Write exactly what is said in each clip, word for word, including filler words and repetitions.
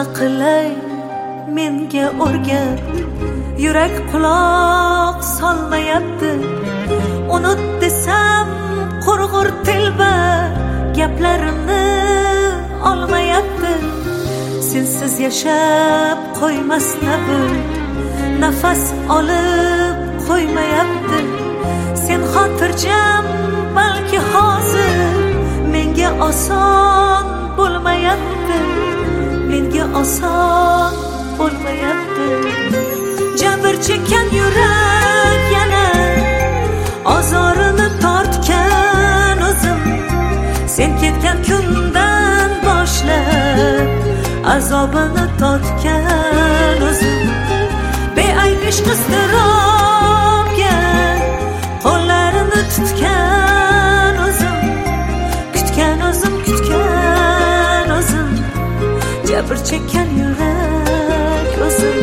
nima qilay menga o'rgat, yurak quloq solmayapti. Unut desam qurg'ur telba gaplarimni olmayapti. Sensiz yashab qo'ymasna bu nafas olib qo'ymayapti. Sen xotirjam balki hozir menga oson bo'lmayapti, menga oson bo'lmayapti. Jabr chekkan yurak yana ozorini tortgan o'zim. Sen ketgan kundan boshlab azobini tortgan o'zim. Beayb ishq iztirobga qo'llarini tutgan o'zim. Kutgan o'zim, kutgan o'zim. Jabr chekkan yurak o'zim.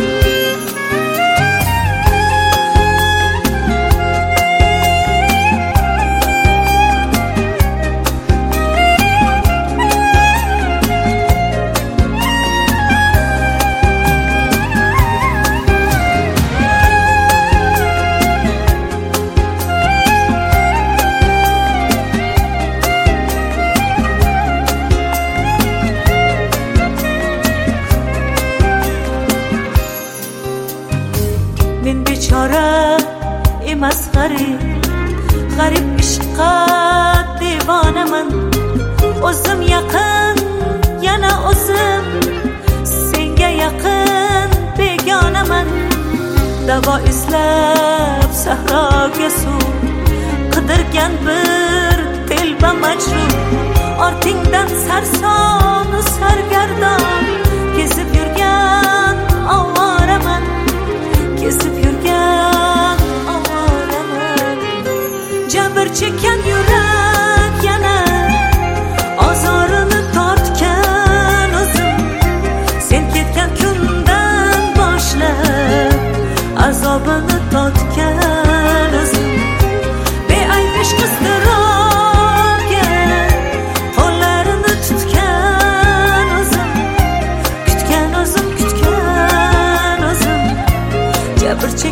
Men bechora emas g'arib, g'arib ishqqa devonaman. O'zim yaqin, yana o'zim senga yaqin begonaman. Davo izlab sahroga suv qidirgan bir telba majruh. Ortingdan sarsonu sargardon kezib yurgan ovoraman, kezib yurgan ovoraman. Jabr chekkan yurak yana ozorini tortgan o'zim. Sen ketgan kundan boshlab azobini tortgan o'zim. Beayb ishq iztirobga qo'llarini tutgan o'zim. Kutgan o'zim, kutgan o'zim. Jabr chekkan